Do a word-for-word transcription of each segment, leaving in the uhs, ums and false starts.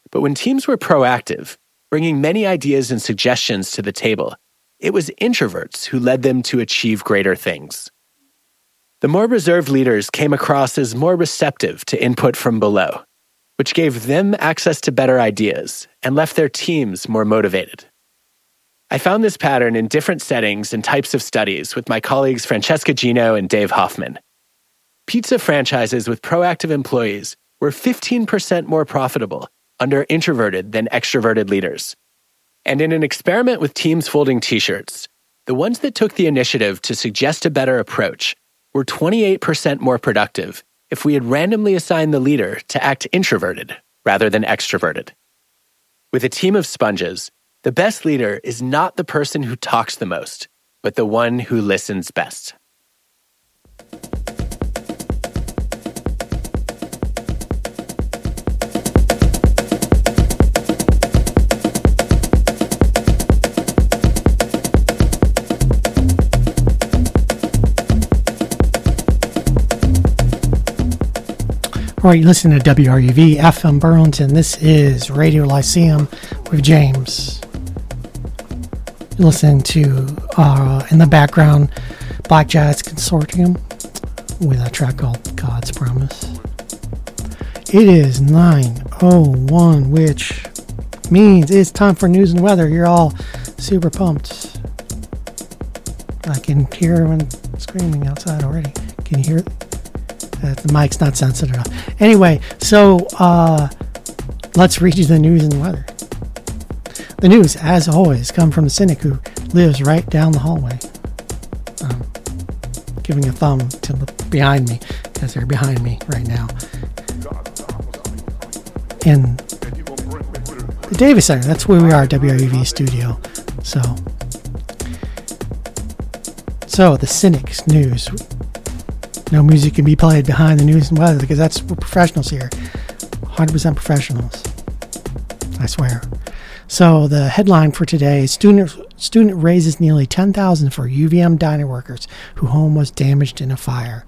But when teams were proactive, bringing many ideas and suggestions to the table, it was introverts who led them to achieve greater things. The more reserved leaders came across as more receptive to input from below, which gave them access to better ideas and left their teams more motivated. I found this pattern in different settings and types of studies with my colleagues Francesca Gino and Dave Hoffman. Pizza franchises with proactive employees were fifteen percent more profitable under introverted than extroverted leaders. And in an experiment with teams folding t-shirts, the ones that took the initiative to suggest a better approach were twenty-eight percent more productive if we had randomly assigned the leader to act introverted rather than extroverted. With a team of sponges, the best leader is not the person who talks the most, but the one who listens best. All right, you listen to W R U V F M Burlington. This is Radio Lyceum with James. You're listening to, uh, in the background, Black Jazz Consortium with a track called God's Promise. It is nine oh one, which means it's time for news and weather. You're all super pumped. I can hear everyone screaming outside already. Can you hear it? Uh, the mic's not sensitive enough. Anyway, so uh, let's read you the news and the weather. The news, as always, come from the cynic who lives right down the hallway. Um, giving a thumb to the behind me, because they're behind me right now. In the Davis Center, that's where we are, W R U V studio. So, so the cynic's news. No music can be played behind the news and weather because that's we're professionals here. one hundred percent professionals. I swear. So the headline for today is student student raises nearly ten thousand dollars for U V M diner workers whose home was damaged in a fire.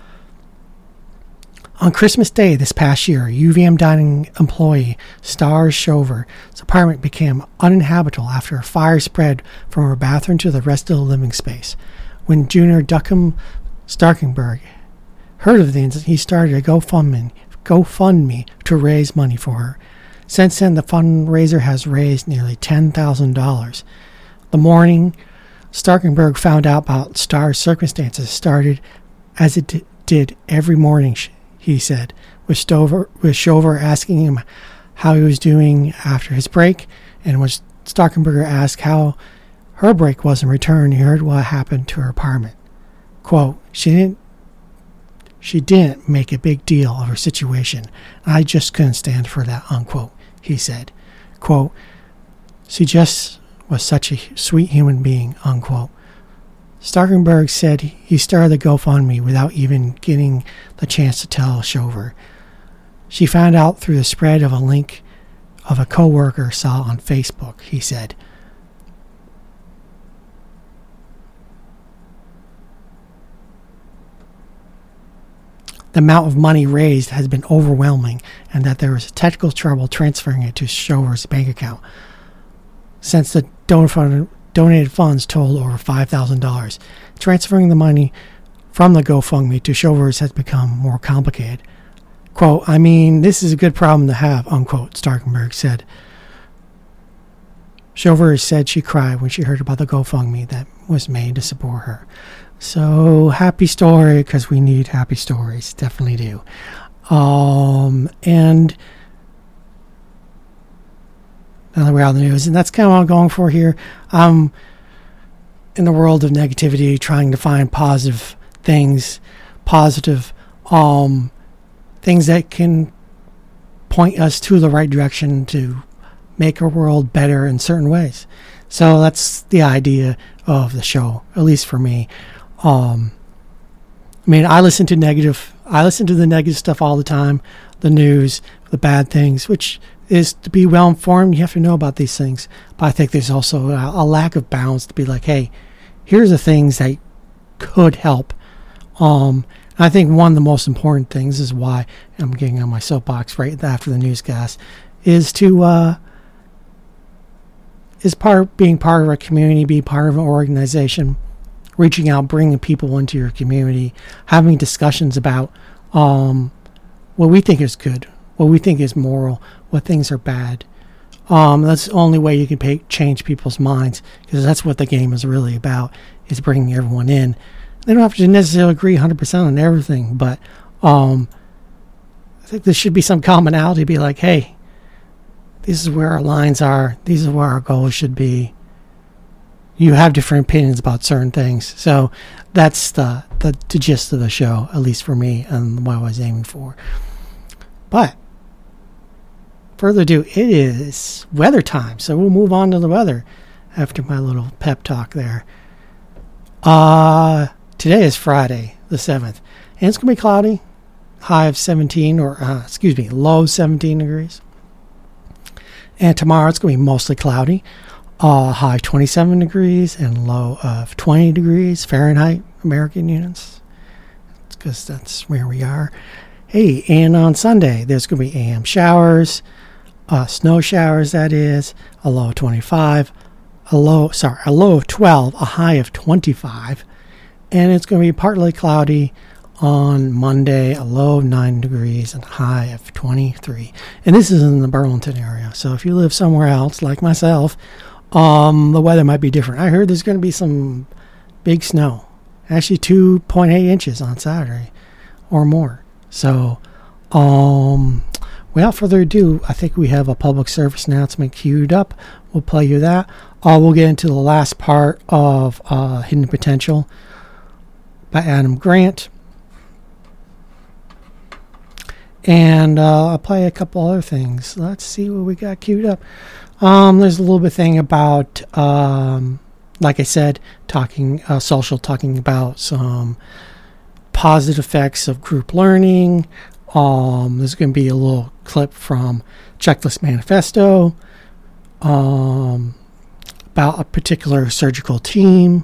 On Christmas Day this past year, U V M dining employee Star Shover's apartment became uninhabitable after a fire spread from her bathroom to the rest of the living space. When Junior Duckham Starkenberg heard of the incident, he started a GoFundMe, GoFundMe to raise money for her. Since then, the fundraiser has raised nearly ten thousand dollars. The morning Starkenberg found out about Star's circumstances started as it d- did every morning, he said, with, Stover, with Shover asking him how he was doing after his break, and when Starkenberg asked how her break was in return, he heard what happened to her apartment. Quote, she didn't she didn't make a big deal of her situation. I just couldn't stand for that, unquote, he said. Quote, she just was such a sweet human being, unquote. Starkenberg said he started the GoFundMe without even getting the chance to tell Shover. She found out through the spread of a link of a coworker saw on Facebook, he said. The amount of money raised has been overwhelming, and that there was technical trouble transferring it to Shover's bank account. Since the donated funds totaled over five thousand dollars, transferring the money from the GoFundMe to Shover's has become more complicated. Quote, I mean, this is a good problem to have, unquote, Starkenberg said. Shover said she cried when she heard about the GoFundMe that was made to support her. So, happy story, because we need happy stories. Definitely do. Um, and now that we're out of the news, and that's kind of what I'm going for here. Um, in the world of negativity, trying to find positive things, positive um, things that can point us to the right direction to make our world better in certain ways. So that's the idea of the show, at least for me. Um, I mean, I listen to negative, I listen to the negative stuff all the time, the news, the bad things, which is to be well informed. You have to know about these things. But I think there's also a, a lack of balance to be like, hey, here's the things that could help. Um, I think one of the most important things is why I'm getting on my soapbox right after the newscast is to uh, is part being part of a community, being part of an organization, reaching out, bringing people into your community, having discussions about um, what we think is good, what we think is moral, what things are bad. Um, that's the only way you can pay, change people's minds, because that's what the game is really about, is bringing everyone in. They don't have to necessarily agree one hundred percent on everything, but um, I think there should be some commonality, be like, hey, this is where our lines are, these are where our goals should be. You have different opinions about certain things. So that's the, the, the gist of the show, at least for me, and what I was aiming for. But further ado, it is weather time, so we'll move on to the weather after my little pep talk there. Uh, today is Friday, the seventh, and it's going to be cloudy, high of seventeen, or uh, excuse me, low seventeen degrees. And tomorrow it's going to be mostly cloudy, uh, high twenty-seven degrees and low of twenty degrees Fahrenheit, American units, because that's where we are. Hey, and on Sunday there's going to be A M showers. Uh, snow showers, that is, a low of twenty-five, a low, sorry, a low of twelve, a high of twenty-five, and it's going to be partly cloudy on Monday, a low of nine degrees and a high of twenty-three. And this is in the Burlington area, so if you live somewhere else, like myself, um, the weather might be different. I heard there's going to be some big snow, actually two point eight inches on Saturday or more. So, um... without further ado, I think we have a public service announcement queued up. We'll play you that. Uh, we'll get into the last part of uh, Hidden Potential by Adam Grant. And uh, I'll play a couple other things. Let's see what we got queued up. Um, there's a little bit thing about, um, like I said, talking uh, social, talking about some positive effects of group learning. Um, there's going to be a little clip from Checklist Manifesto um, about a particular surgical team,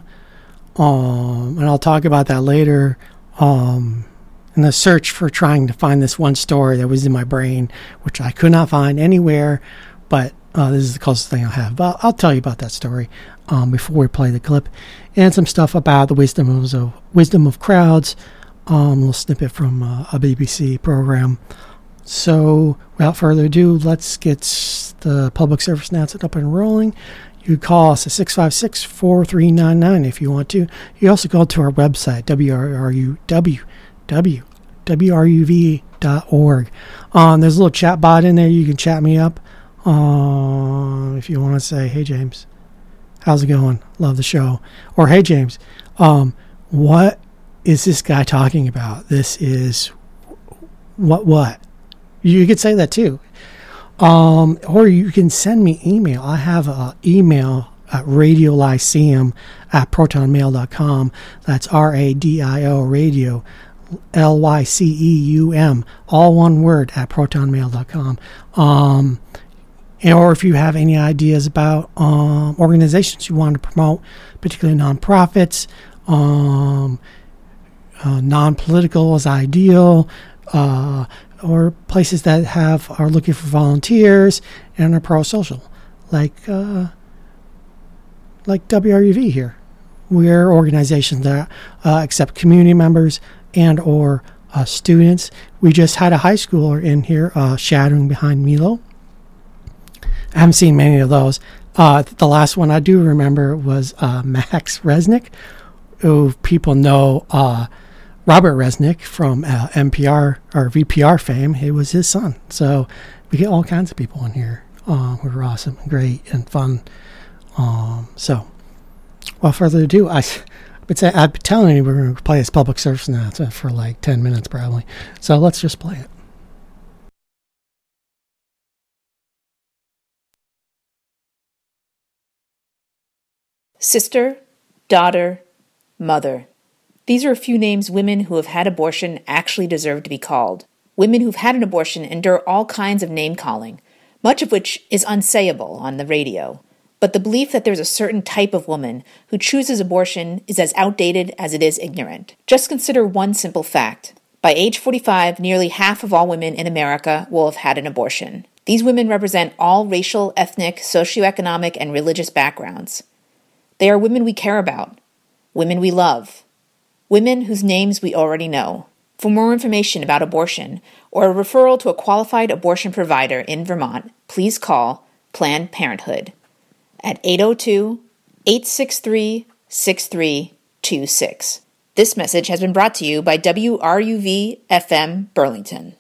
um, and I'll talk about that later. Um, in the search for trying to find this one story that was in my brain, which I could not find anywhere, but uh, this is the closest thing I have. But I'll tell you about that story um, before we play the clip, and some stuff about the wisdom of, of wisdom of crowds. Um, a little snippet from uh, a B B C program. So, without further ado, let's get the public service announcement up and rolling. You call us at six five six, four three nine nine if you want to. You also go to our website, w r u w w r u v dot org. Um, there's a little chat bot in there. You can chat me up um, if you want to say, hey, James, how's it going? Love the show. Or, hey, James, um, what is this guy talking about? This is what, what? You could say that too. Um, or you can send me email. I have an email at radiolyceum at protonmail dot com. That's R A D I O, radio, L Y C E U M, all one word, at protonmail dot com. Um, or if you have any ideas about um, organizations you want to promote, particularly nonprofits, um, Uh, non-political is ideal, uh, or places that have are looking for volunteers and are pro-social, like uh, like W R U V here. We're organizations that uh, accept community members and or uh, students. We just had a high schooler in here uh, shadowing behind Milo. I haven't seen many of those. Uh, the last one I do remember was uh, Max Resnick, who people know. Uh, Robert Resnick from uh, N P R or V P R fame. It was his son. So we get all kinds of people in here uh, who are awesome and great and fun. Um, so, without further ado, I would say I'd be telling you we're going to play this public service announcement for like ten minutes probably. So let's just play it. Sister, daughter, mother. These are a few names women who have had abortion actually deserve to be called. Women who've had an abortion endure all kinds of name-calling, much of which is unsayable on the radio. But the belief that there's a certain type of woman who chooses abortion is as outdated as it is ignorant. Just consider one simple fact. By age forty-five, nearly half of all women in America will have had an abortion. These women represent all racial, ethnic, socioeconomic, and religious backgrounds. They are women we care about, women we love, women whose names we already know. For more information about abortion or a referral to a qualified abortion provider in Vermont, please call Planned Parenthood at eight oh two, eight six three, six three two six. This message has been brought to you by W R U V F M Burlington.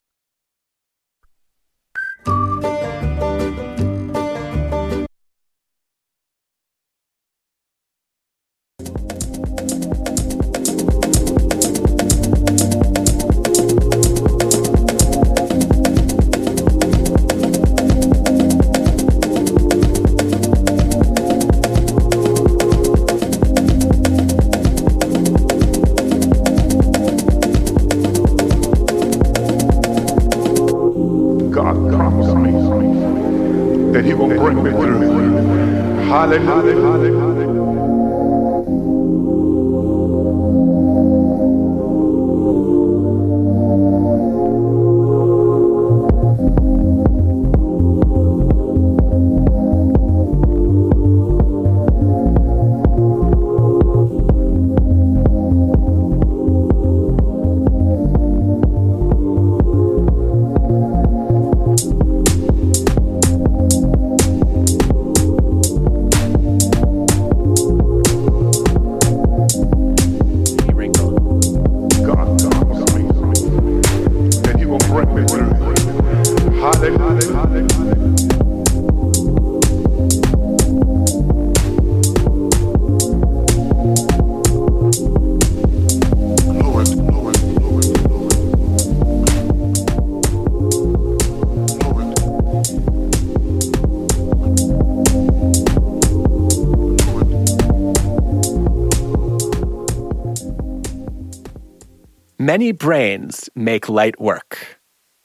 Many brains make light work.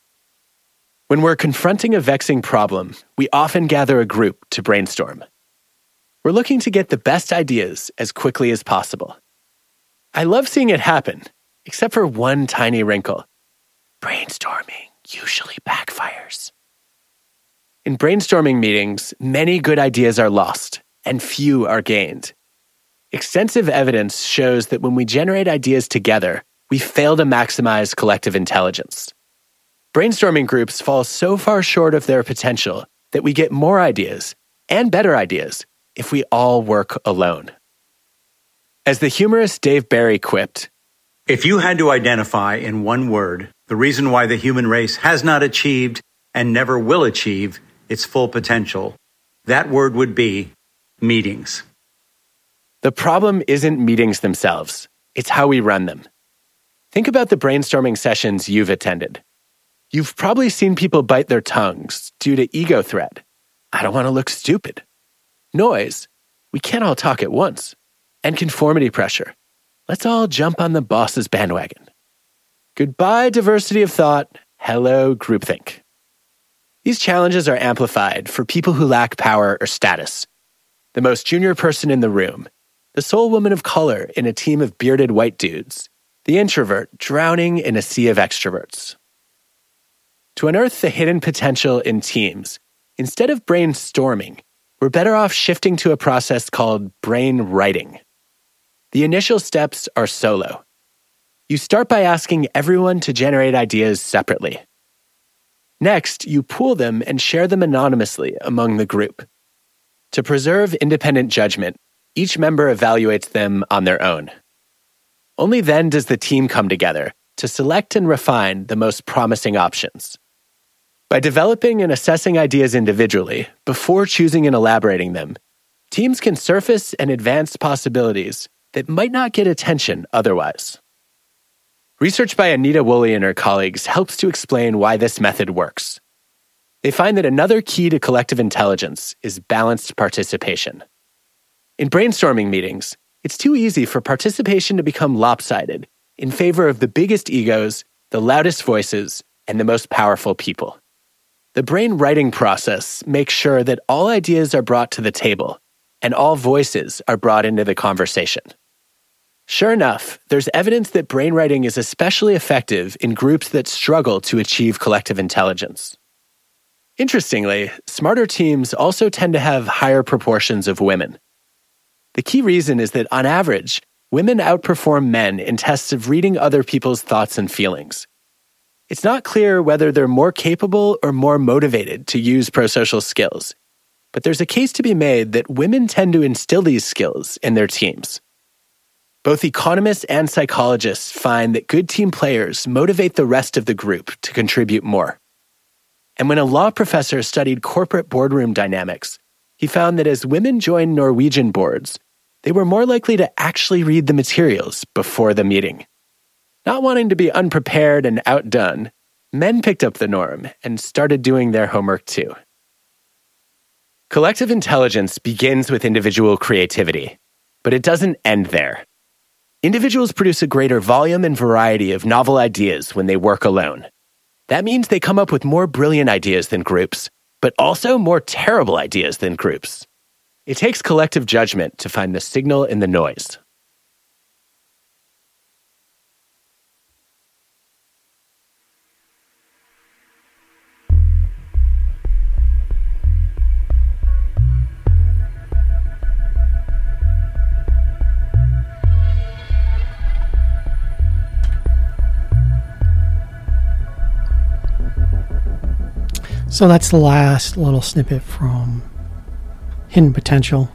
When we're confronting a vexing problem, we often gather a group to brainstorm. We're looking to get the best ideas as quickly as possible. I love seeing it happen, except for one tiny wrinkle. Brainstorming usually backfires. In brainstorming meetings, many good ideas are lost, and few are gained. Extensive evidence shows that when we generate ideas together, we fail to maximize collective intelligence. Brainstorming groups fall so far short of their potential that we get more ideas and better ideas if we all work alone. As the humorist Dave Barry quipped, "If you had to identify in one word the reason why the human race has not achieved and never will achieve its full potential, that word would be meetings." The problem isn't meetings themselves, it's how we run them. Think about the brainstorming sessions you've attended. You've probably seen people bite their tongues due to ego threat. I don't want to look stupid. Noise. We can't all talk at once. And conformity pressure. Let's all jump on the boss's bandwagon. Goodbye, diversity of thought. Hello, groupthink. These challenges are amplified for people who lack power or status. The most junior person in the room. The sole woman of color in a team of bearded white dudes. The introvert drowning in a sea of extroverts. To unearth the hidden potential in teams, instead of brainstorming, we're better off shifting to a process called brain writing. The initial steps are solo. You start by asking everyone to generate ideas separately. Next, you pool them and share them anonymously among the group. To preserve independent judgment, each member evaluates them on their own. Only then does the team come together to select and refine the most promising options. By developing and assessing ideas individually before choosing and elaborating them, teams can surface and advance possibilities that might not get attention otherwise. Research by Anita Woolley and her colleagues helps to explain why this method works. They find that another key to collective intelligence is balanced participation. In brainstorming meetings, it's too easy for participation to become lopsided in favor of the biggest egos, the loudest voices, and the most powerful people. The brain writing process makes sure that all ideas are brought to the table and all voices are brought into the conversation. Sure enough, there's evidence that brain writing is especially effective in groups that struggle to achieve collective intelligence. Interestingly, smarter teams also tend to have higher proportions of women. The key reason is that, on average, women outperform men in tests of reading other people's thoughts and feelings. It's not clear whether they're more capable or more motivated to use prosocial skills, but there's a case to be made that women tend to instill these skills in their teams. Both economists and psychologists find that good team players motivate the rest of the group to contribute more. And when a law professor studied corporate boardroom dynamics, he found that as women joined Norwegian boards, they were more likely to actually read the materials before the meeting. Not wanting to be unprepared and outdone, men picked up the norm and started doing their homework too. Collective intelligence begins with individual creativity, but it doesn't end there. Individuals produce a greater volume and variety of novel ideas when they work alone. That means they come up with more brilliant ideas than groups, but also more terrible ideas than groups. It takes collective judgment to find the signal in the noise. So that's the last little snippet from Hidden Potential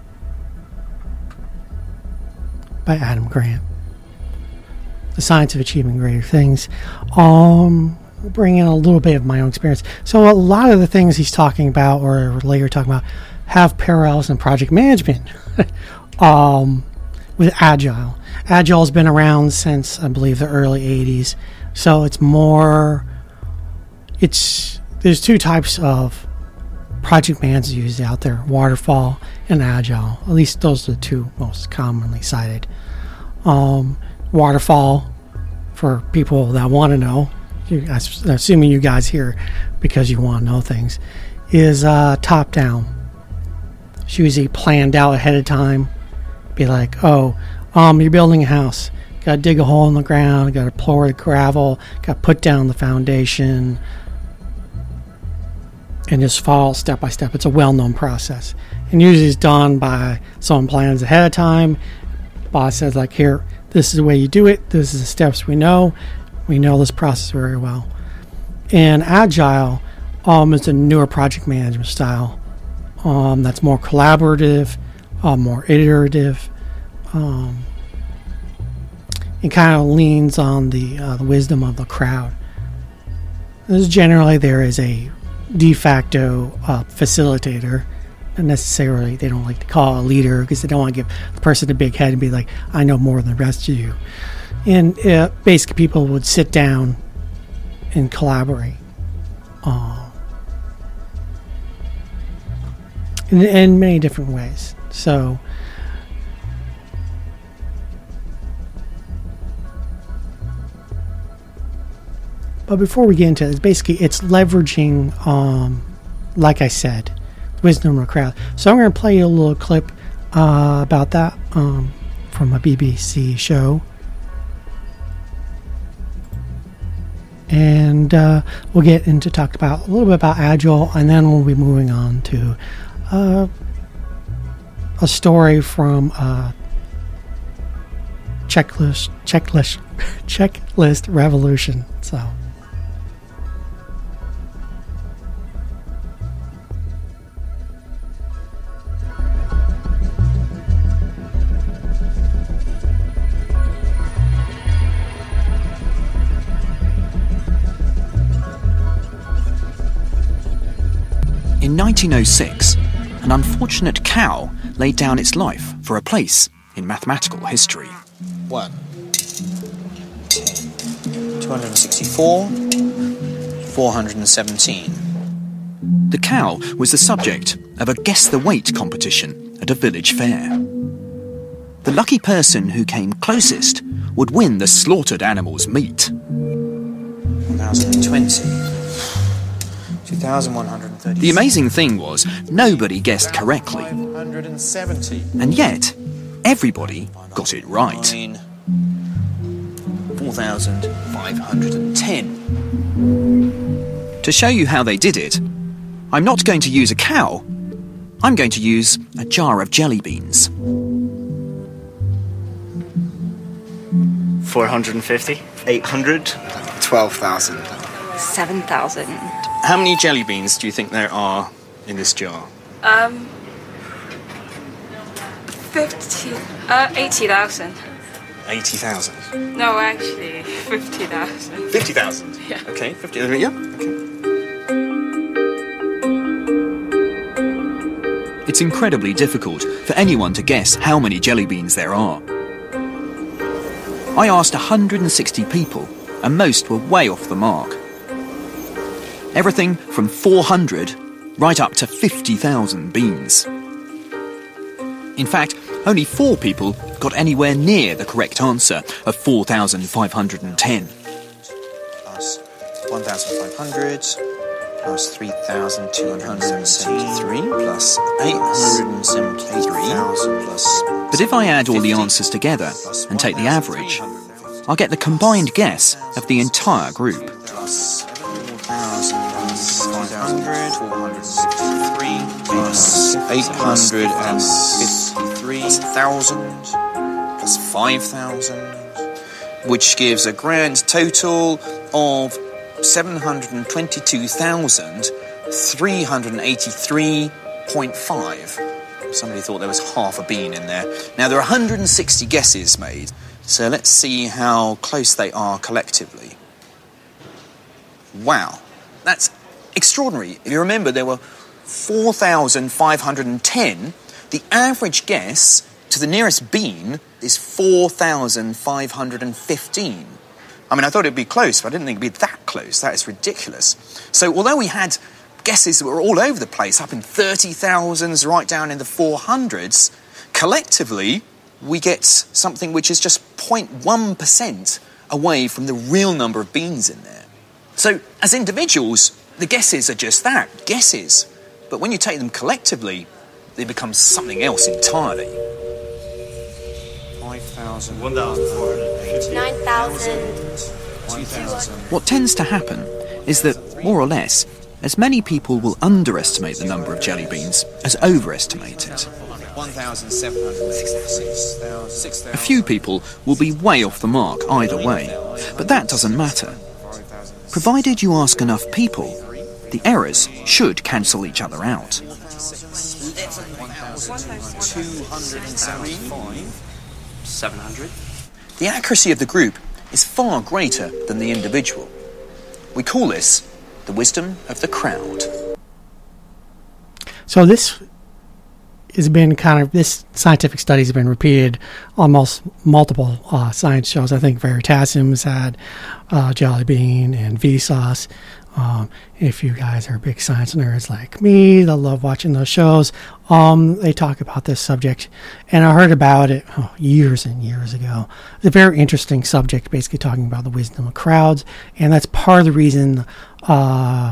by Adam Grant. The Science of Achieving Greater Things. Um, bring in a little bit of my own experience. So a lot of the things he's talking about, or later talking about, have parallels in project management um, with Agile. Agile has been around since, I believe, the early eighties. So it's more, it's, there's two types of project managers used out there, waterfall and agile. At least those are the two most commonly cited. Um, waterfall, for people that want to know, you, assuming you guys here because you want to know things, is uh, top down. It's usually planned out ahead of time. Be like, oh, um, you're building a house. Got to dig a hole in the ground. Got to pour the gravel. Got to put down the foundation. And just follow step by step. It's a well-known process. And usually it's done by someone plans ahead of time. Boss says, like, here, this is the way you do it. This is the steps we know. We know this process very well. And Agile um, is a newer project management style um, that's more collaborative, uh, more iterative, um, and kind of leans on the, uh, the wisdom of the crowd. This generally there is a de facto uh, facilitator. Not necessarily, they don't like to call a leader because they don't want to give the person a big head and be like, I know more than the rest of you. And uh, basically people would sit down and collaborate uh, in, in many different ways. So but before we get into it, it's basically it's leveraging, um, like I said, wisdom of the crowd. So I'm going to play you a little clip uh, about that um, from a B B C show. And uh, we'll get into talk about a little bit about Agile, and then we'll be moving on to uh, a story from uh, checklist, checklist, checklist revolution. So. In nineteen oh six, an unfortunate cow laid down its life for a place in mathematical history. one, ten, two hundred sixty-four, four hundred seventeen. The cow was the subject of a guess-the-weight competition at a village fair. The lucky person who came closest would win the slaughtered animal's meat. one thousand twenty. two thousand one hundred thirty. The amazing thing was, nobody guessed correctly. five hundred seventy. And yet, everybody got it right. four thousand five hundred ten. To show you how they did it, I'm not going to use a cow. I'm going to use a jar of jelly beans. four hundred fifty. eight hundred. twelve thousand. seven thousand. How many jelly beans do you think there are in this jar? Um, fifty, uh, eighty thousand. eighty thousand. No, actually, fifty thousand. fifty thousand? Yeah. Okay, fifty, yeah, okay. It's incredibly difficult for anyone to guess how many jelly beans there are. I asked one hundred sixty people, and most were way off the mark. Everything from four hundred right up to fifty thousand beans. In fact, only four people got anywhere near the correct answer of four thousand five hundred ten. Plus one thousand five hundred, plus three thousand two hundred seventy-three, plus eight hundred seventy-three thousand, plus... But if I add all the answers together and take the average, I'll get the combined guess of the entire group. Plus four thousand five hundred, four hundred sixty-three, plus eight hundred fifty-three, plus one thousand, plus five thousand, which gives a grand total of seven hundred twenty-two thousand three hundred eighty-three point five. Somebody thought there was half a bean in there. Now, there are one hundred sixty guesses made, so let's see how close they are collectively. Wow, that's extraordinary. If you remember, there were four thousand five hundred ten. The average guess to the nearest bean is four thousand five hundred fifteen. I mean, I thought it'd be close, but I didn't think it'd be that close. That is ridiculous. So although we had guesses that were all over the place, up in thirty thousands, right down in the four hundreds, collectively, we get something which is just zero point one percent away from the real number of beans in there. So, as individuals, the guesses are just that, guesses. But when you take them collectively, they become something else entirely. five thousand, one thousand four hundred fifty. nine thousand. two thousand. What tends to happen is that, more or less, as many people will underestimate the number of jelly beans as overestimate it. one thousand seven hundred sixty-six. A few people will be way off the mark either way, but that doesn't matter. Provided you ask enough people, the errors should cancel each other out. two hundred seventy-five. seven hundred. The accuracy of the group is far greater than the individual. We call this the wisdom of the crowd. So this has been kind of, this scientific study has been repeated on most, multiple uh, science shows. I think Veritasium's had uh, Jelly Bean and Vsauce. Um, if you guys are big science nerds like me that love watching those shows, um, they talk about this subject. And I heard about it oh, years and years ago. It's a very interesting subject, basically talking about the wisdom of crowds. And that's part of the reason uh,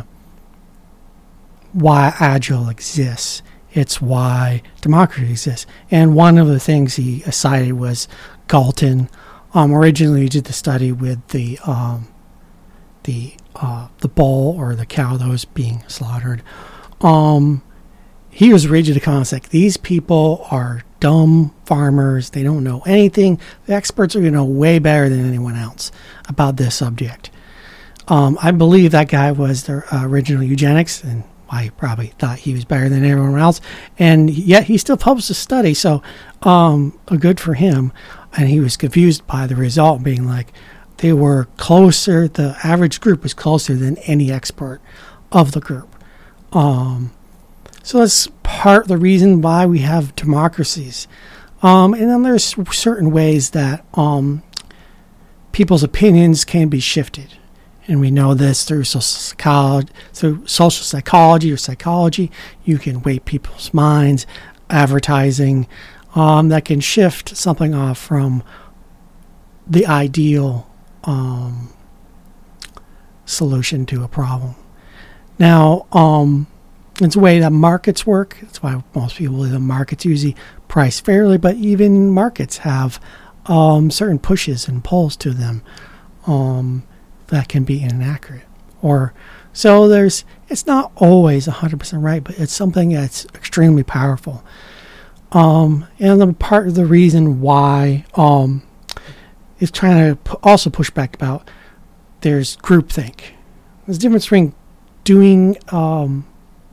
why Agile exists. It's why democracy exists. And one of the things he cited was Galton. Um, originally, he did the study with the um, the uh, the bull or the cow that was being slaughtered. Um, he was rigid to concept. These people are dumb farmers. They don't know anything. The experts are going to know way better than anyone else about this subject. Um, I believe that guy was the uh, original eugenics, and I probably thought he was better than everyone else, and yet he still published a study, so um, good for him. And he was confused by the result, being like, they were closer, the average group was closer than any expert of the group. Um, so that's part of the reason why we have democracies. Um, and then there's certain ways that um, people's opinions can be shifted. And we know this through social psychology, through social psychology or psychology. You can weight people's minds, advertising, um, that can shift something off from the ideal um, solution to a problem. Now, um, it's a way that markets work. That's why most people believe the markets usually price fairly, but even markets have um, certain pushes and pulls to them. Um, that can be inaccurate, or So there's, it's not always one hundred percent right, but it's something that's extremely powerful. Um, and the part of the reason why um, is trying to p- also push back about there's groupthink. There's a difference between doing, um,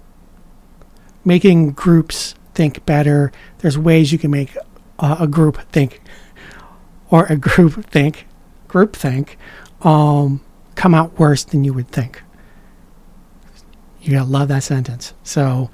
making groups think better. There's ways you can make uh, a group think, or a group think, group think, um, come out worse than you would think. You gotta love that sentence. So,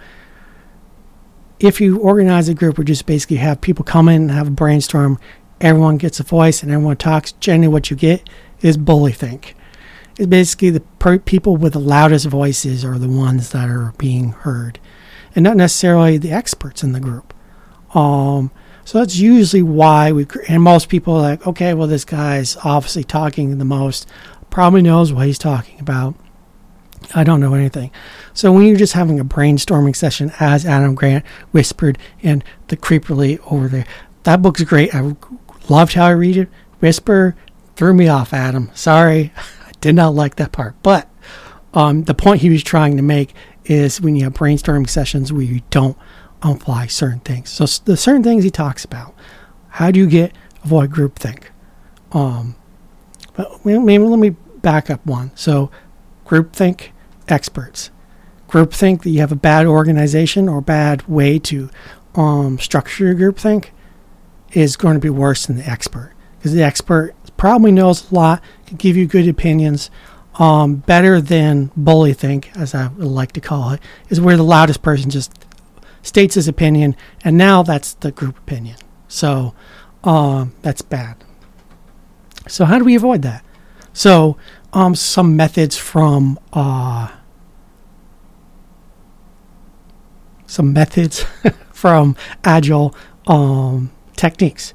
if you organize a group or just basically have people come in and have a brainstorm, everyone gets a voice and everyone talks, generally what you get is bully think. It's basically the per- people with the loudest voices are the ones that are being heard, and not necessarily the experts in the group. Um, so that's usually why we, and most people are like, okay, well, this guy's obviously talking the most, probably knows what he's talking about. I don't know anything. So when you're just having a brainstorming session, as Adam Grant whispered in the Creeperly over there, that book's great. I loved how I read it. Whisper threw me off, Adam. Sorry, I did not like that part. But um, the point he was trying to make is when you have brainstorming sessions where you don't apply certain things. So the certain things he talks about. How do you get avoid groupthink? Um, but maybe let me back up one. So groupthink, experts. Groupthink that you have a bad organization or bad way to um, structure your groupthink is going to be worse than the expert, because the expert probably knows a lot, can give you good opinions. Um, better than bully think, as I would like to call it, is where the loudest person just states his opinion, and now that's the group opinion. So um, that's bad. So how do we avoid that? So um, some methods from uh, some methods from Agile um, techniques.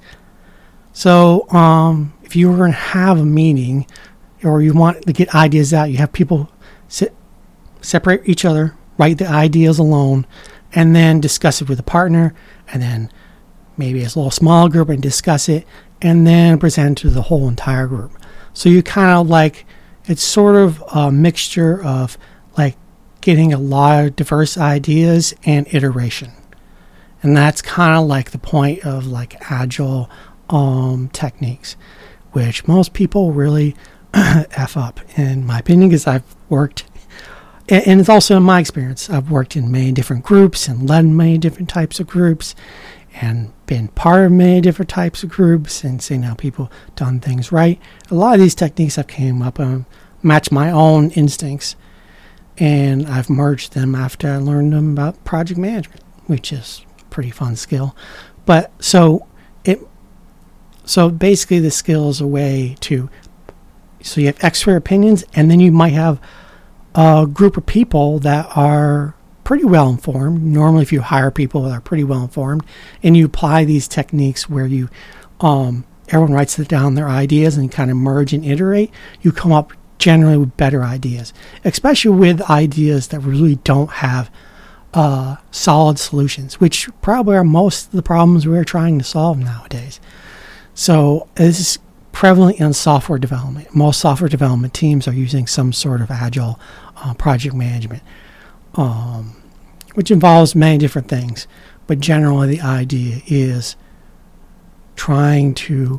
So um, if you were going to have a meeting, or you want to get ideas out, you have people sit, separate each other, write the ideas alone, and then discuss it with a partner, and then maybe as a little small group and discuss it, and then present to the whole entire group. So you kind of like, it's sort of a mixture of like getting a lot of diverse ideas and iteration. And that's kind of like the point of like Agile um, techniques, which most people really F up, in my opinion, because I've worked, and it's also in my experience, I've worked in many different groups and led many different types of groups and been part of many different types of groups and seen how people done things right. A lot of these techniques I've came up and match my own instincts, and I've merged them after I learned them about project management, which is a pretty fun skill. But so it, so basically the skill is a way to, so you have expert opinions, and then you might have a group of people that are pretty well informed. Normally, if you hire people that are pretty well informed, and you apply these techniques where you, um, everyone writes down their ideas and you kind of merge and iterate, you come up generally with better ideas, especially with ideas that really don't have uh, solid solutions, which probably are most of the problems we're trying to solve nowadays. So this is prevalent in software development. Most software development teams are using some sort of agile uh, project management, um, which involves many different things. But generally, the idea is trying to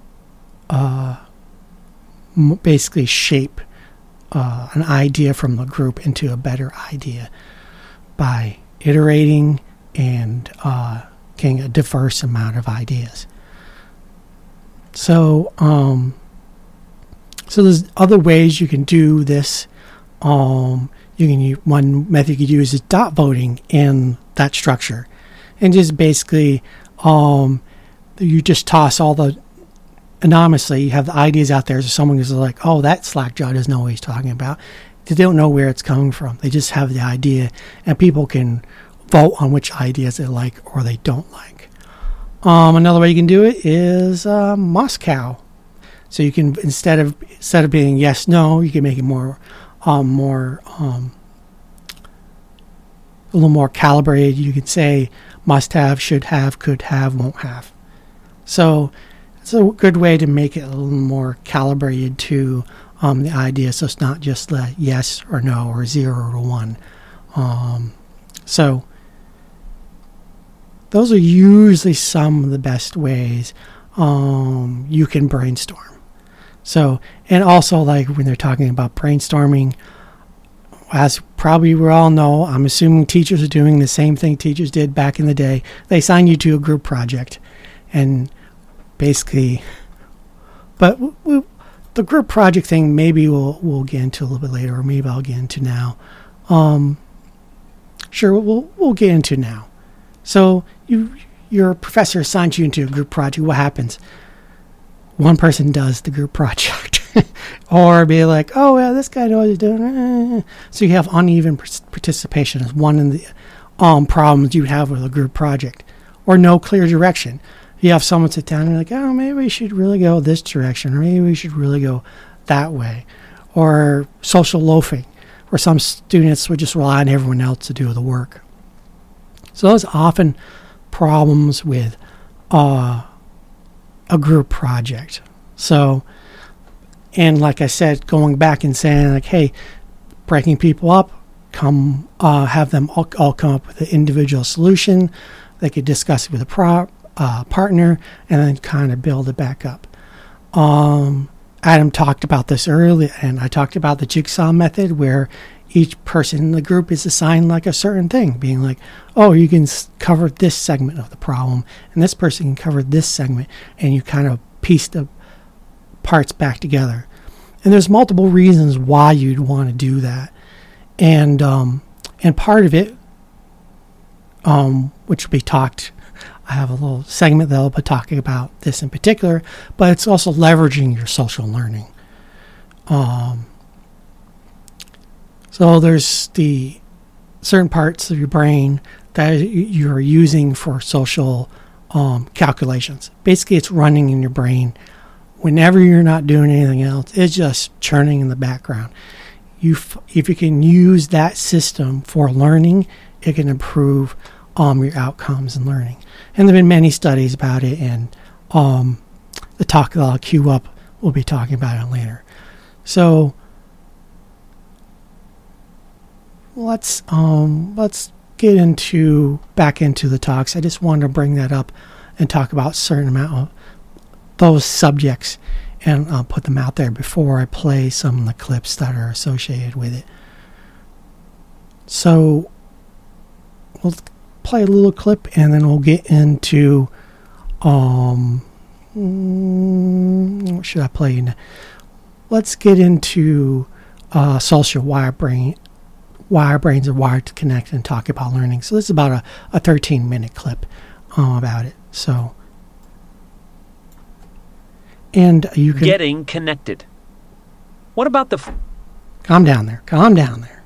uh, m- basically shape uh, an idea from the group into a better idea by iterating and uh, getting a diverse amount of ideas. So, um, so there's other ways you can do this. Um, you can use, one method you could use is dot voting in that structure, and just basically, um, you just toss all the anonymously. You have the ideas out there, so someone is like, "Oh, that Slack job doesn't know what he's talking about." They don't know where it's coming from. They just have the idea, and people can vote on which ideas they like or they don't like. Um, another way you can do it is uh, Moscow. So you can, instead of instead of being yes no, you can make it more um, more um, a little more calibrated. You can say must have, should have, could have, won't have. So it's a good way to make it a little more calibrated to um, the idea. So it's not just the yes or no or zero or one. Um, so those are usually some of the best ways um, you can brainstorm. So, and also like when they're talking about brainstorming, as probably we all know, I'm assuming teachers are doing the same thing teachers did back in the day. They assign you to a group project, and basically, but we, we, the group project thing maybe we'll we'll get into a little bit later, or maybe I'll get into now. Um, sure, we'll we'll get into now. So you your professor assigns you into a group project. What happens? One person does the group project. Or be like, oh, yeah, this guy knows what he's doing. So you have uneven participation as one of the um, problems you would have with a group project. Or no clear direction. You have someone sit down and you're like, oh, maybe we should really go this direction. Or maybe we should really go that way. Or social loafing, where some students would just rely on everyone else to do the work. So those are often problems with uh, a group project. So... And like I said, going back and saying, like, hey, breaking people up, come uh, have them all, all come up with an individual solution. They could discuss it with a pro, uh, partner and then kind of build it back up. Um, Adam talked about this earlier, and I talked about the jigsaw method where each person in the group is assigned like a certain thing, being like, oh, you can cover this segment of the problem, and this person can cover this segment, and you kind of piece the parts back together. And there's multiple reasons why you'd want to do that. And um, and part of it, um, which will be talked, I have a little segment that I'll be talking about this in particular, but it's also leveraging your social learning. Um, so there's the certain parts of your brain that you're using for social um, calculations. Basically, it's running in your brain. Whenever you're not doing anything else, it's just churning in the background. You, f- if you can use that system for learning, it can improve um, your outcomes in learning. And there have been many studies about it, and um, the talk that I'll queue up, we'll be talking about it later. So let's um, let's get into back into the talks. I just wanted to bring that up and talk about a certain amount of those subjects, and I'll put them out there before I play some of the clips that are associated with it. So we'll play a little clip, and then we'll get into um what should I play? Let's get into uh, social wire brain, why our brains are wired to connect, and talk about learning. So this is about a, a thirteen minute clip um, about it. So. And you can getting connected. What about the... F- calm down there. Calm down there.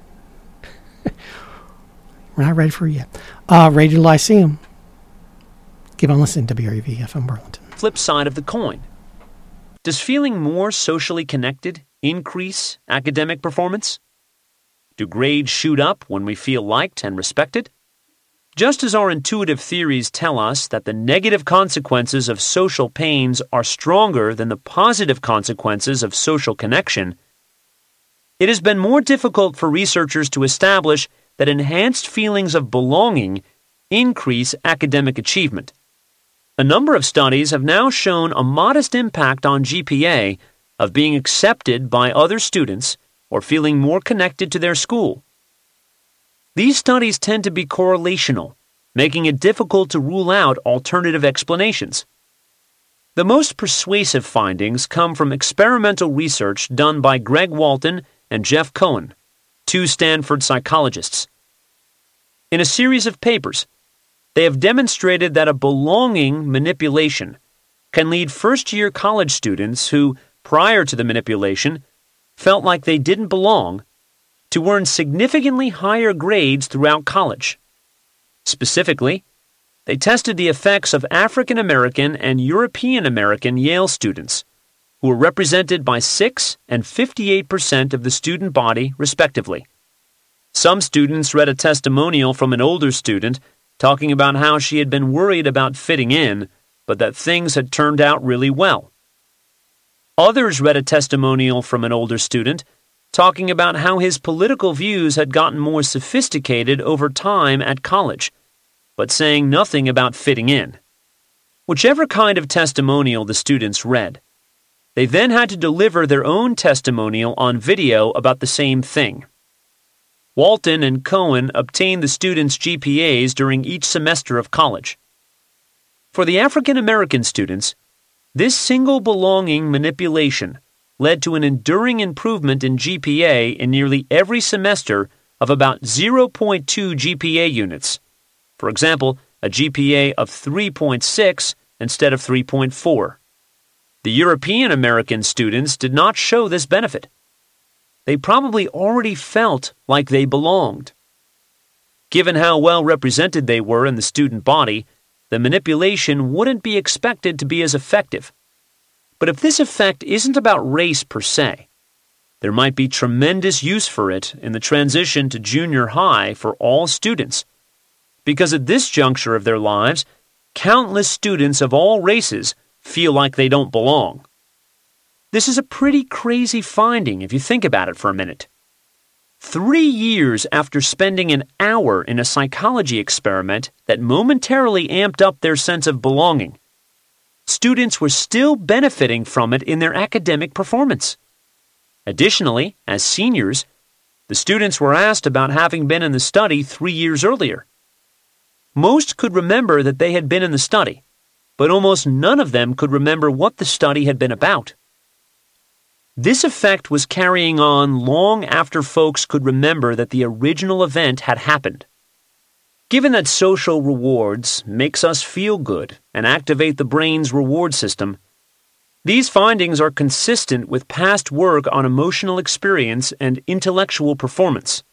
We're not ready for it yet. Uh, Radio Lyceum. Keep on listening to W R U V F M Burlington. Flip side of the coin. Does feeling more socially connected increase academic performance? Do grades shoot up when we feel liked and respected? Just as our intuitive theories tell us that the negative consequences of social pains are stronger than the positive consequences of social connection, it has been more difficult for researchers to establish that enhanced feelings of belonging increase academic achievement. A number of studies have now shown a modest impact on G P A of being accepted by other students or feeling more connected to their school. These studies tend to be correlational, making it difficult to rule out alternative explanations. The most persuasive findings come from experimental research done by Greg Walton and Jeff Cohen, two Stanford psychologists. In a series of papers, they have demonstrated that a belonging manipulation can lead first-year college students who, prior to the manipulation, felt like they didn't belong to earn significantly higher grades throughout college. Specifically, they tested the effects of African American and European American Yale students, who were represented by six and fifty-eight percent of the student body, respectively. Some students read a testimonial from an older student talking about how she had been worried about fitting in, but that things had turned out really well. Others read a testimonial from an older student talking about how his political views had gotten more sophisticated over time at college, but saying nothing about fitting in. Whichever kind of testimonial the students read, they then had to deliver their own testimonial on video about the same thing. Walton and Cohen obtained the students' G P As during each semester of college. For the African American students, this single belonging manipulation led to an enduring improvement in G P A in nearly every semester of about zero point two G P A units. For example, a G P A of three point six instead of three point four. The European American students did not show this benefit. They probably already felt like they belonged. Given how well represented they were in the student body, the manipulation wouldn't be expected to be as effective. But if this effect isn't about race per se, there might be tremendous use for it in the transition to junior high for all students, because at this juncture of their lives, countless students of all races feel like they don't belong. This is a pretty crazy finding if you think about it for a minute. Three years after spending an hour in a psychology experiment that momentarily amped up their sense of belonging, students were still benefiting from it in their academic performance. Additionally, as seniors, the students were asked about having been in the study three years earlier. Most could remember that they had been in the study, but almost none of them could remember what the study had been about. This effect was carrying on long after folks could remember that the original event had happened. Given that social rewards makes us feel good and activate the brain's reward system, these findings are consistent with past work on emotional experience and intellectual performance.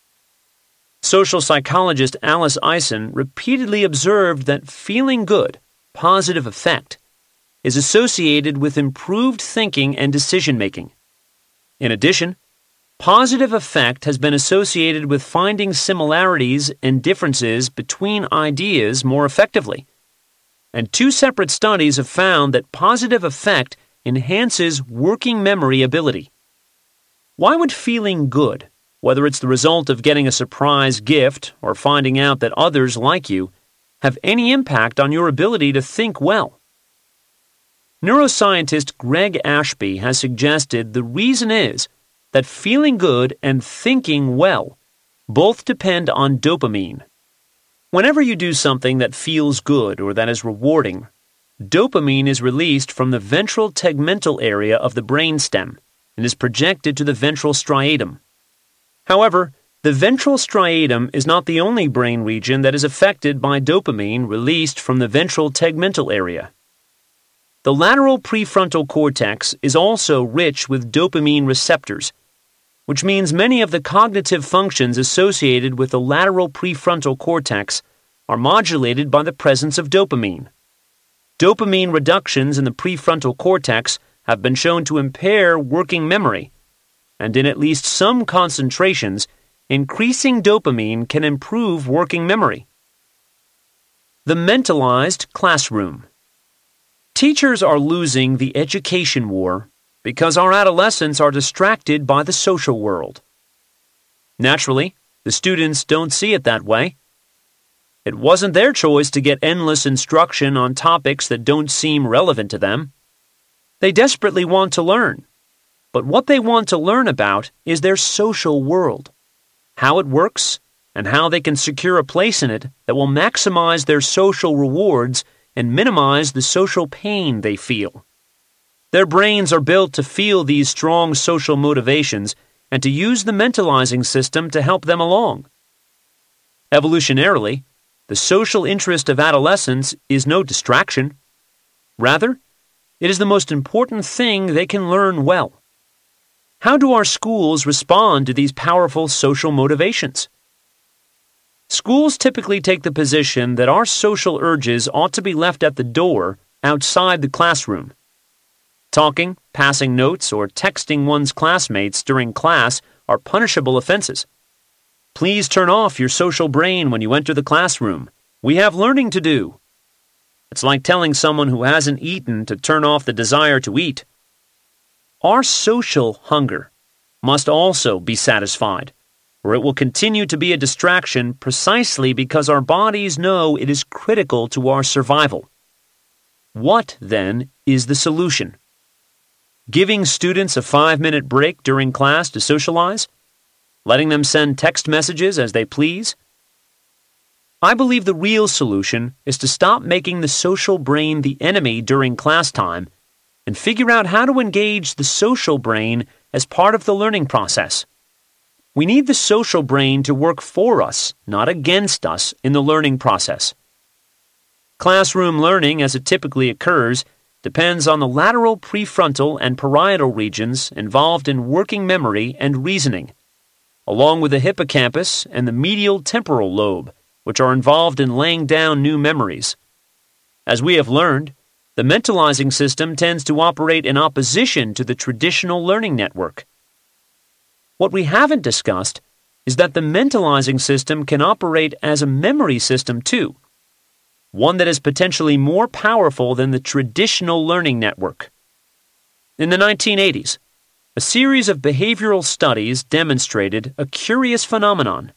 Social psychologist Alice Eisen repeatedly observed that feeling good, positive affect, is associated with improved thinking and decision-making. In addition, positive affect has been associated with finding similarities and differences between ideas more effectively. And two separate studies have found that positive affect enhances working memory ability. Why would feeling good, whether it's the result of getting a surprise gift or finding out that others like you, have any impact on your ability to think well? Neuroscientist Greg Ashby has suggested the reason is that feeling good and thinking well both depend on dopamine. Whenever you do something that feels good or that is rewarding, dopamine is released from the ventral tegmental area of the brainstem and is projected to the ventral striatum. However, the ventral striatum is not the only brain region that is affected by dopamine released from the ventral tegmental area. The lateral prefrontal cortex is also rich with dopamine receptors, which means many of the cognitive functions associated with the lateral prefrontal cortex are modulated by the presence of dopamine. Dopamine reductions in the prefrontal cortex have been shown to impair working memory, and in at least some concentrations, increasing dopamine can improve working memory. The mentalized classroom. Teachers are losing the education war because our adolescents are distracted by the social world. Naturally, the students don't see it that way. It wasn't their choice to get endless instruction on topics that don't seem relevant to them. They desperately want to learn, but what they want to learn about is their social world, how it works, and how they can secure a place in it that will maximize their social rewards and minimize the social pain they feel. Their brains are built to feel these strong social motivations and to use the mentalizing system to help them along. Evolutionarily, the social interest of adolescents is no distraction. Rather, it is the most important thing they can learn well. How do our schools respond to these powerful social motivations? Schools typically take the position that our social urges ought to be left at the door outside the classroom. Talking, passing notes, or texting one's classmates during class are punishable offenses. Please turn off your social brain when you enter the classroom. We have learning to do. It's like telling someone who hasn't eaten to turn off the desire to eat. our social hunger must also be satisfied, or it will continue to be a distraction precisely because our bodies know it is critical to our survival. What, then, is the solution? Giving students a five-minute break during class to socialize? Letting them send text messages as they please? I believe the real solution is to stop making the social brain the enemy during class time and figure out how to engage the social brain as part of the learning process. We need the social brain to work for us, not against us, in the learning process. Classroom learning, as it typically occurs, depends on the lateral prefrontal and parietal regions involved in working memory and reasoning, along with the hippocampus and the medial temporal lobe, which are involved in laying down new memories. As we have learned, the mentalizing system tends to operate in opposition to the traditional learning network. What we haven't discussed is that the mentalizing system can operate as a memory system too, one that is potentially more powerful than the traditional learning network. In the nineteen eighties, a series of behavioral studies demonstrated a curious phenomenon.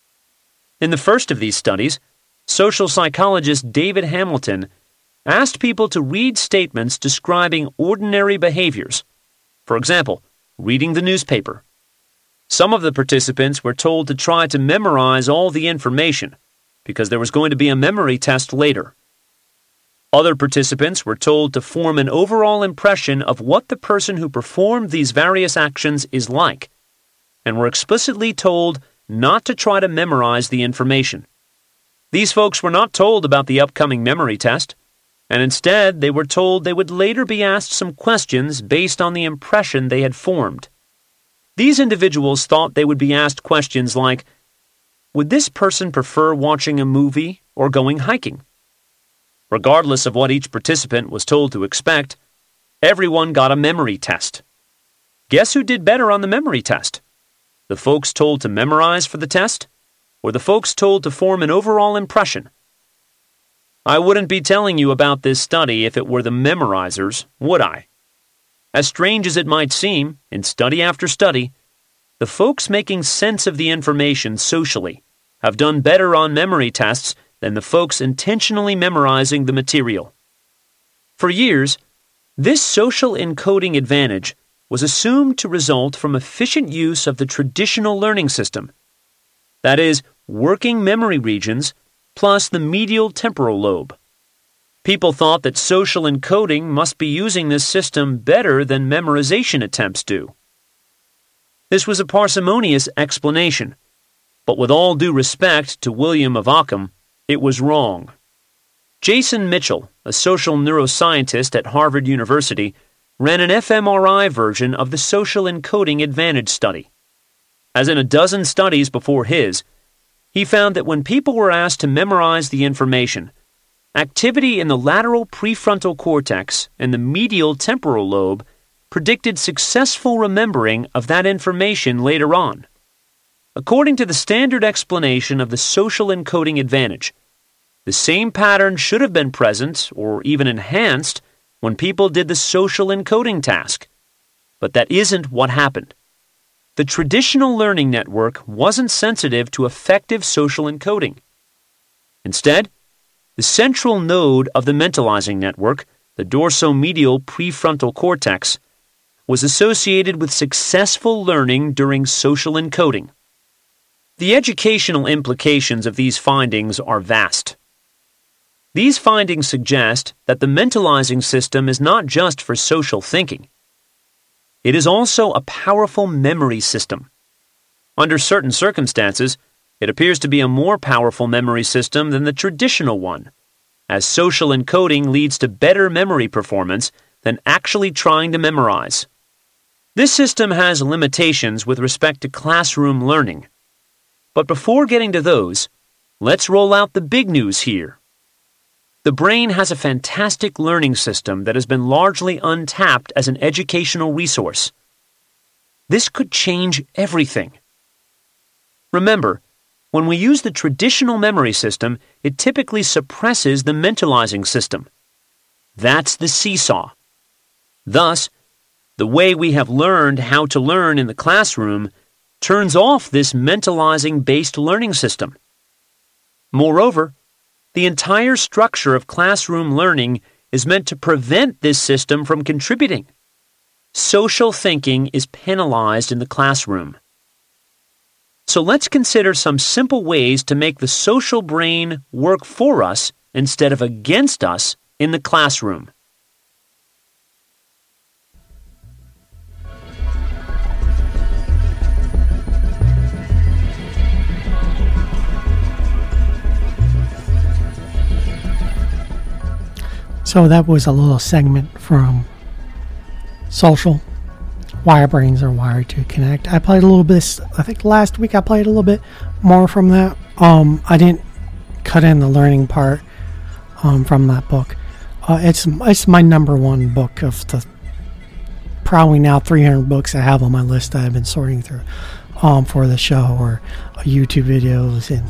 In the first of these studies, social psychologist David Hamilton asked people to read statements describing ordinary behaviors. For example, reading the newspaper. Some of the participants were told to try to memorize all the information because there was going to be a memory test later. Other participants were told to form an overall impression of what the person who performed these various actions is like, and were explicitly told not to try to memorize the information. These folks were not told about the upcoming memory test, and instead they were told they would later be asked some questions based on the impression they had formed. These individuals thought they would be asked questions like, would this person prefer watching a movie or going hiking? Regardless of what each participant was told to expect, everyone got a memory test. Guess who did better on the memory test? The folks told to memorize for the test, or the folks told to form an overall impression? I wouldn't be telling you about this study if it were the memorizers, would I? As strange as it might seem, in study after study, the folks making sense of the information socially have done better on memory tests than the folks intentionally memorizing the material. For years, this social encoding advantage was assumed to result from efficient use of the traditional learning system. That is, working memory regions plus the medial temporal lobe. People thought that social encoding must be using this system better than memorization attempts do. This was a parsimonious explanation, but with all due respect to William of Ockham, it was wrong. Jason Mitchell, a social neuroscientist at Harvard University, ran an fMRI version of the social encoding advantage study. As in a dozen studies before his, he found that when people were asked to memorize the information, activity in the lateral prefrontal cortex and the medial temporal lobe predicted successful remembering of that information later on. According to the standard explanation of the social encoding advantage, the same pattern should have been present or even enhanced when people did the social encoding task. But that isn't what happened. The traditional learning network wasn't sensitive to effective social encoding. Instead, the central node of the mentalizing network, the dorsomedial prefrontal cortex, was associated with successful learning during social encoding. The educational implications of these findings are vast. These findings suggest that the mentalizing system is not just for social thinking. It is also a powerful memory system. Under certain circumstances, it appears to be a more powerful memory system than the traditional one, as social encoding leads to better memory performance than actually trying to memorize. This system has limitations with respect to classroom learning. But before getting to those, let's roll out the big news here. The brain has a fantastic learning system that has been largely untapped as an educational resource. This could change everything. Remember, when we use the traditional memory system, it typically suppresses the mentalizing system. That's the seesaw. Thus, The way we have learned how to learn in the classroom turns off this mentalizing-based learning system. Moreover, the entire structure of classroom learning is meant to prevent this system from contributing. Social thinking is penalized in the classroom. So let's consider some simple ways to make the social brain work for us instead of against us in the classroom. So that was a little segment from Social, Why Our Brains Are Wired to Connect. I played a little bit, I think last week I played a little bit more from that. Um, I didn't cut in the learning part um, from that book. Uh, it's it's my number one book of the probably now three hundred books I have on my list that I've been sorting through um, for the show, or uh, YouTube videos and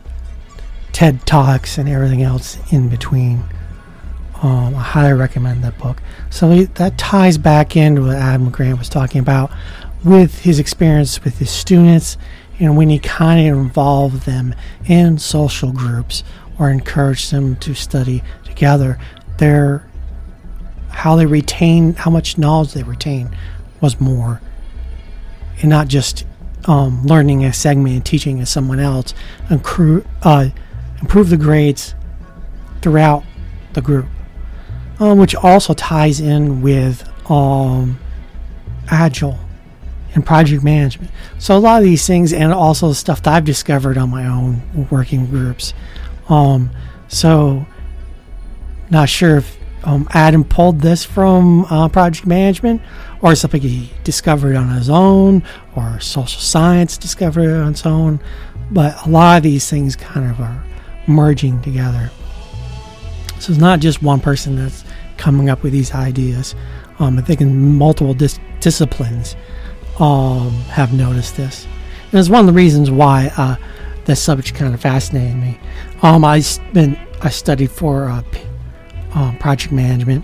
TED Talks and everything else in between. Um, I highly recommend that book. So he, that ties back into what Adam Grant was talking about with his experience with his students, and when he kind of involved them in social groups or encouraged them to study together, their how they retain, how much knowledge they retain was more, and not just um, learning a segment and teaching as someone else, and cru- uh, improve the grades throughout the group. Um, which also ties in with um, Agile and project management. So a lot of these things, and also the stuff that I've discovered on my own working groups. Um, so not sure if um, Adam pulled this from uh, project management, or something he discovered on his own, or social science discovered it on its own. But a lot of these things kind of are merging together. So it's not just one person that's coming up with these ideas. Um, I think in multiple dis- disciplines um, have noticed this. And it's one of the reasons why uh, this subject kind of fascinated me. Um, I been I studied for uh, p- um, project management,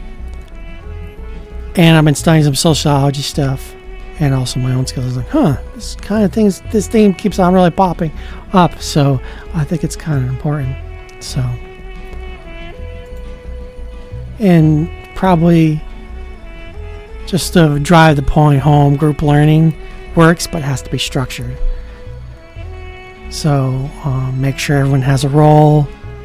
and I've been studying some sociology stuff, and also my own skills. I was like, huh, this kind of things, this theme keeps on really popping up. So I think it's kind of important. So. And probably just to drive the point home, group learning works, but has to be structured. So um, make sure everyone has a role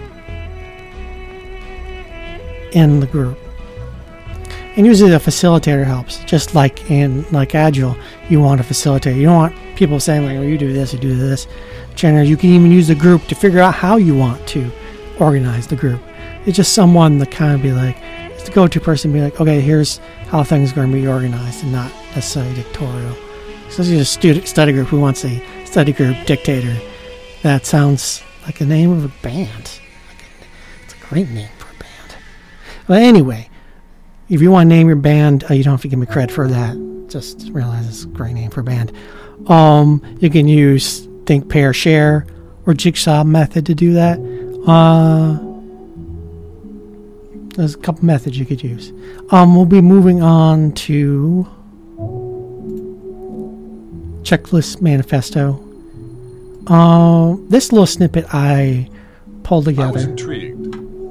in the group. And usually the facilitator helps. Just like in like Agile, you want a facilitator. You don't want people saying, like, oh, you do this, you do this. Generally, you can even use the group to figure out how you want to organize the group. It's just someone that kind of be like, it's the go-to person, be like, okay, here's how things are going to be organized, and not necessarily dictatorial. So it's just a student study group. Who wants a study group dictator? That sounds like a name of a band. Like a, it's a great name for a band. But anyway, if you want to name your band, uh, you don't have to give me credit for that. Just realize it's a great name for a band. Um, you can use think, pair, share, or jigsaw method to do that. Uh... There's a couple methods you could use. Um, we'll be moving on to Checklist Manifesto. Uh, this little snippet I pulled together. I was intrigued.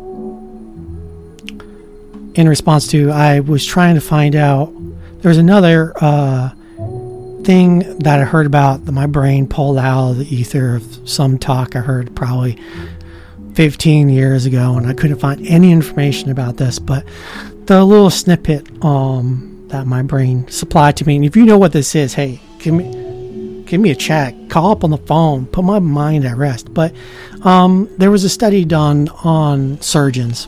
In response to, I was trying to find out, there was another uh, thing that I heard about that my brain pulled out of the ether of some talk I heard probably fifteen years ago, and I couldn't find any information about this, but the little snippet um, that my brain supplied to me, and if you know what this is, hey, give me give me a chat, call up on the phone, put my mind at rest. But um, there was a study done on surgeons,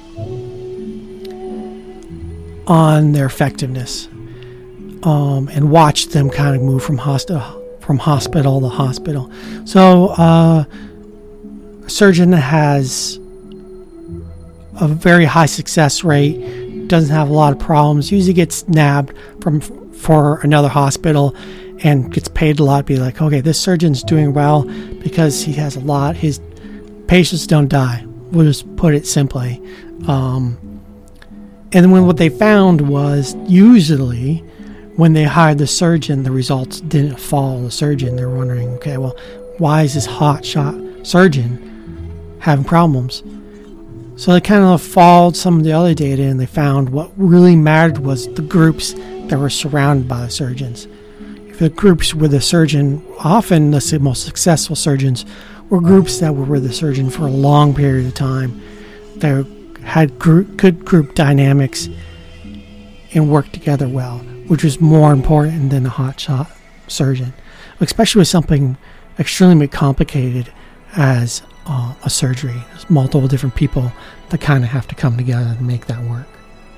on their effectiveness, um, and watched them kind of move from hospital from hospital to hospital. So uh surgeon that has a very high success rate, doesn't have a lot of problems, usually gets nabbed from for another hospital and gets paid a lot, be like, okay, this surgeon's doing well because he has a lot, his patients don't die. We'll just put it simply. Um, and then when what they found was usually when they hired the surgeon, the results didn't follow the surgeon. They're wondering, okay, well, why is this hotshot surgeon having problems? So they kind of followed some of the other data, and they found what really mattered was the groups that were surrounded by the surgeons. If the groups with the surgeon, often the most successful surgeons, were groups that were with the surgeon for a long period of time. They had group, good group dynamics and worked together well, which was more important than a hotshot surgeon, especially with something extremely complicated as uh, a surgery. There's multiple different people that kind of have to come together to make that work.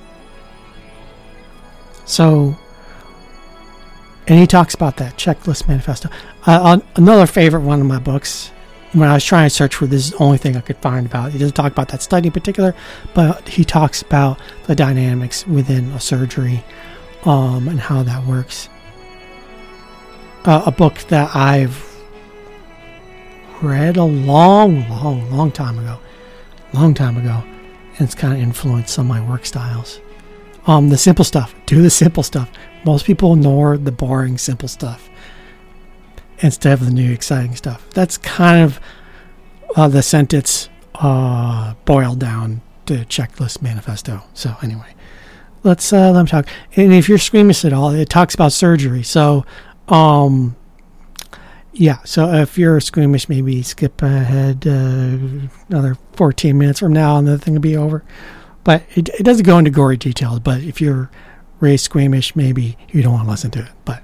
So, and he talks about that checklist manifesto. Uh, another favorite one of my books, when I was trying to search for this, is the only thing I could find about. He doesn't talk about that study in particular, but he talks about the dynamics within a surgery um, and how that works. Uh, a book that I've read a long, long, long time ago. Long time ago. And it's kind of influenced some of my work styles. Um, the simple stuff. Do the simple stuff. Most people ignore the boring, simple stuff instead of the new, exciting stuff. That's kind of uh, the sentence uh, boiled down to Checklist Manifesto. So anyway, let's uh, let me talk. And if you're squeamish at all, it talks about surgery. So, um, yeah. So if you're squeamish, maybe skip ahead uh, another fourteen minutes from now, and the thing will be over. But it, it doesn't go into gory details. But if you're raised squeamish, maybe you don't want to listen to it. But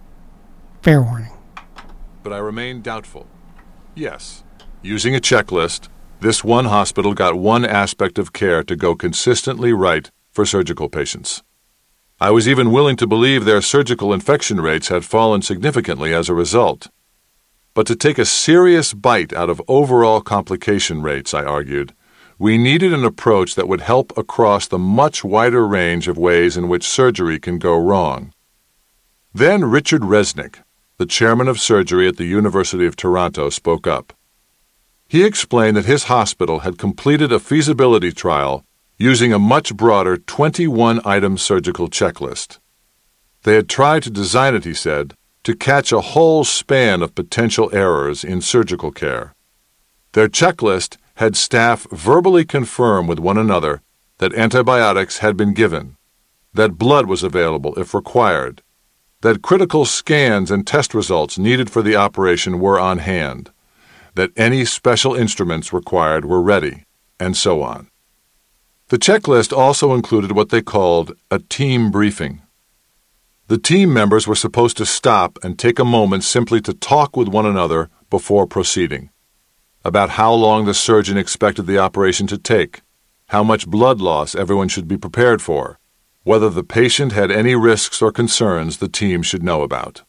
fair warning. But I remain doubtful. Yes, using a checklist, this one hospital got one aspect of care to go consistently right for surgical patients. I was even willing to believe their surgical infection rates had fallen significantly as a result. But to take a serious bite out of overall complication rates, I argued, we needed an approach that would help across the much wider range of ways in which surgery can go wrong. Then Richard Resnick, the chairman of surgery at the University of Toronto, spoke up. He explained that his hospital had completed a feasibility trial using a much broader twenty-one item surgical checklist. They had tried to design it, he said, to catch a whole span of potential errors in surgical care. Their checklist had staff verbally confirm with one another that antibiotics had been given, that blood was available if required, that critical scans and test results needed for the operation were on hand, that any special instruments required were ready, and so on. The checklist also included what they called a team briefing. The team members were supposed to stop and take a moment simply to talk with one another before proceeding, about how long the surgeon expected the operation to take, how much blood loss everyone should be prepared for, whether the patient had any risks or concerns the team should know about.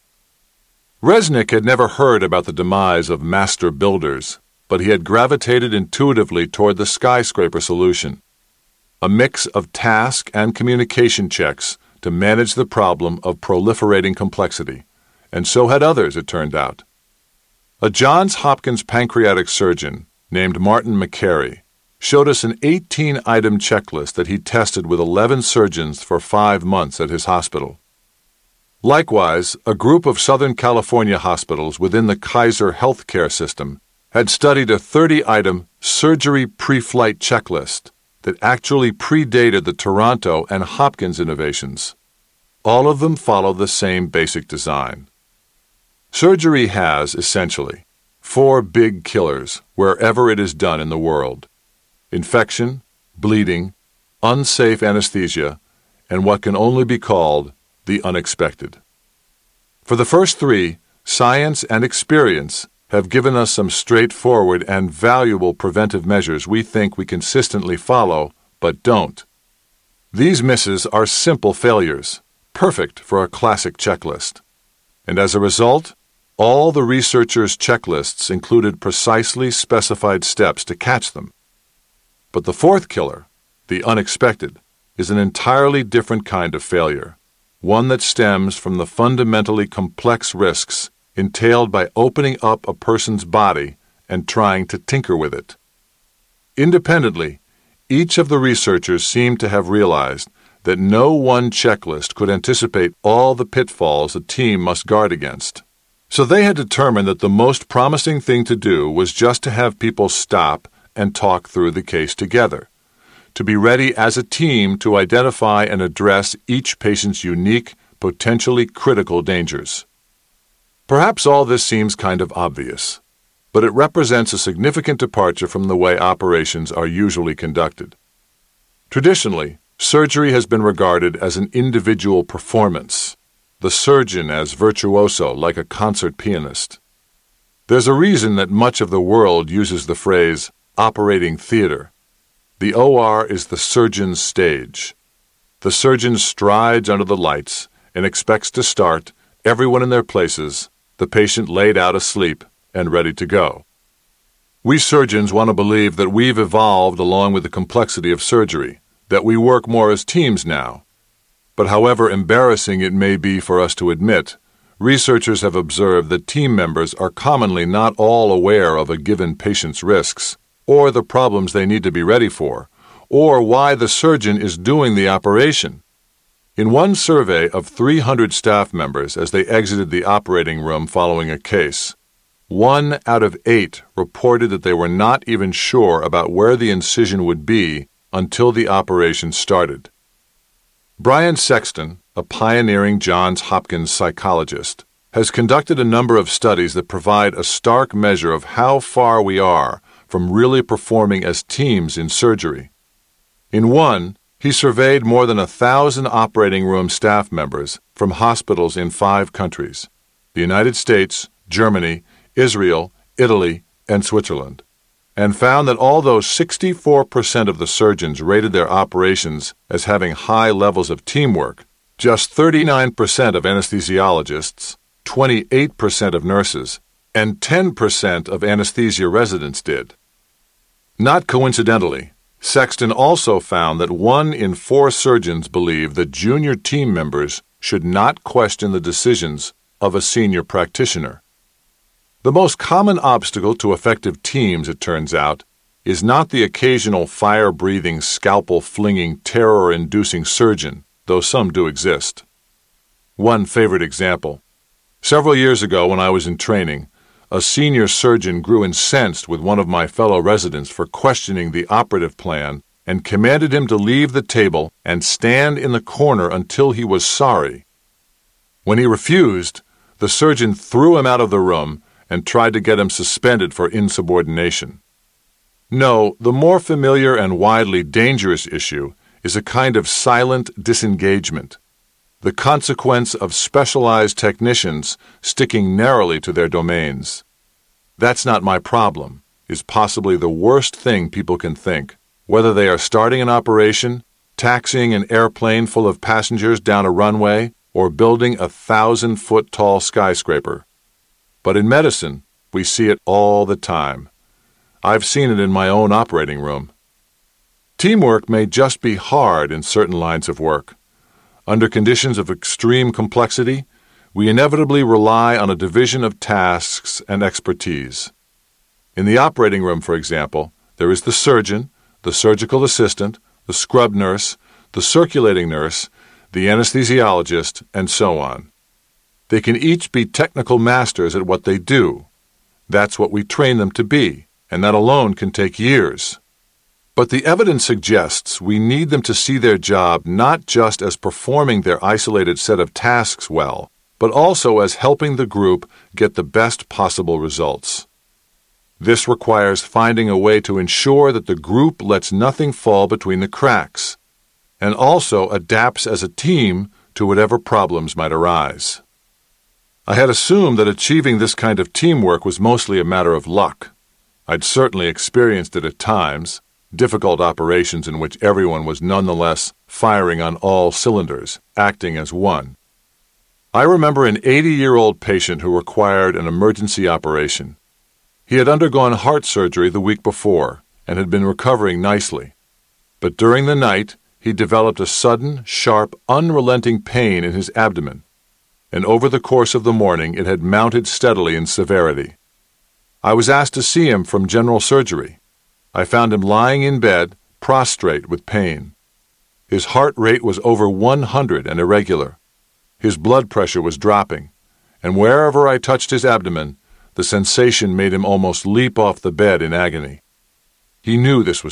Resnick had never heard about the demise of master builders, but he had gravitated intuitively toward the skyscraper solution, a mix of task and communication checks to manage the problem of proliferating complexity, and so had others, it turned out. A Johns Hopkins pancreatic surgeon named Martin McCary showed us an eighteen item checklist that he tested with eleven surgeons for five months at his hospital. Likewise, a group of Southern California hospitals within the Kaiser healthcare system had studied a thirty item surgery pre-flight checklist that actually predated the Toronto and Hopkins innovations. All of them follow the same basic design. Surgery has, essentially, four big killers wherever it is done in the world: infection, bleeding, unsafe anesthesia, and what can only be called the unexpected. For the first three, science and experience have given us some straightforward and valuable preventive measures we think we consistently follow, but don't. These misses are simple failures, perfect for a classic checklist. And as a result, all the researchers' checklists included precisely specified steps to catch them. But the fourth killer, the unexpected, is an entirely different kind of failure, one that stems from the fundamentally complex risks entailed by opening up a person's body and trying to tinker with it. Independently, each of the researchers seemed to have realized that no one checklist could anticipate all the pitfalls a team must guard against. So they had determined that the most promising thing to do was just to have people stop and talk through the case together, to be ready as a team to identify and address each patient's unique, potentially critical dangers. Perhaps all this seems kind of obvious, but it represents a significant departure from the way operations are usually conducted. Traditionally, surgery has been regarded as an individual performance, the surgeon as virtuoso like a concert pianist. There's a reason that much of the world uses the phrase operating theater. The O R is the surgeon's stage. The surgeon strides under the lights and expects to start, everyone in their places, the patient laid out asleep and ready to go. We surgeons want to believe that we've evolved along with the complexity of surgery, that we work more as teams now. But however embarrassing it may be for us to admit, researchers have observed that team members are commonly not all aware of a given patient's risks, or the problems they need to be ready for, or why the surgeon is doing the operation. In one survey of three hundred staff members as they exited the operating room following a case, one out of eight reported that they were not even sure about where the incision would be until the operation started. Brian Sexton, a pioneering Johns Hopkins psychologist, has conducted a number of studies that provide a stark measure of how far we are from really performing as teams in surgery. In one, he surveyed more than a thousand operating room staff members from hospitals in five countries: the United States, Germany, Israel, Italy, and Switzerland, and found that although sixty-four percent of the surgeons rated their operations as having high levels of teamwork, just thirty-nine percent of anesthesiologists, twenty-eight percent of nurses, and ten percent of anesthesia residents did. Not coincidentally, Sexton also found that one in four surgeons believe that junior team members should not question the decisions of a senior practitioner. The most common obstacle to effective teams, it turns out, is not the occasional fire-breathing, scalpel-flinging, terror-inducing surgeon, though some do exist. One favorite example. Several years ago when I was in training, a senior surgeon grew incensed with one of my fellow residents for questioning the operative plan and commanded him to leave the table and stand in the corner until he was sorry. When he refused, the surgeon threw him out of the room and tried to get him suspended for insubordination. No, the more familiar and widely dangerous issue is a kind of silent disengagement, the consequence of specialized technicians sticking narrowly to their domains. That's not my problem is possibly the worst thing people can think, whether they are starting an operation, taxiing an airplane full of passengers down a runway, or building a thousand-foot-tall skyscraper. But in medicine, we see it all the time. I've seen it in my own operating room. Teamwork may just be hard in certain lines of work. Under conditions of extreme complexity, we inevitably rely on a division of tasks and expertise. In the operating room, for example, there is the surgeon, the surgical assistant, the scrub nurse, the circulating nurse, the anesthesiologist, and so on. They can each be technical masters at what they do. That's what we train them to be, and that alone can take years. But the evidence suggests we need them to see their job not just as performing their isolated set of tasks well, but also as helping the group get the best possible results. This requires finding a way to ensure that the group lets nothing fall between the cracks, and also adapts as a team to whatever problems might arise. I had assumed that achieving this kind of teamwork was mostly a matter of luck. I'd certainly experienced it at times, difficult operations in which everyone was nonetheless firing on all cylinders, acting as one. I remember an eighty-year-old patient who required an emergency operation. He had undergone heart surgery the week before and had been recovering nicely. But during the night, he developed a sudden, sharp, unrelenting pain in his abdomen, and over the course of the morning it had mounted steadily in severity. I was asked to see him from general surgery. I found him lying in bed, prostrate with pain. His heart rate was over one hundred and irregular. His blood pressure was dropping, and wherever I touched his abdomen, the sensation made him almost leap off the bed in agony. He knew this was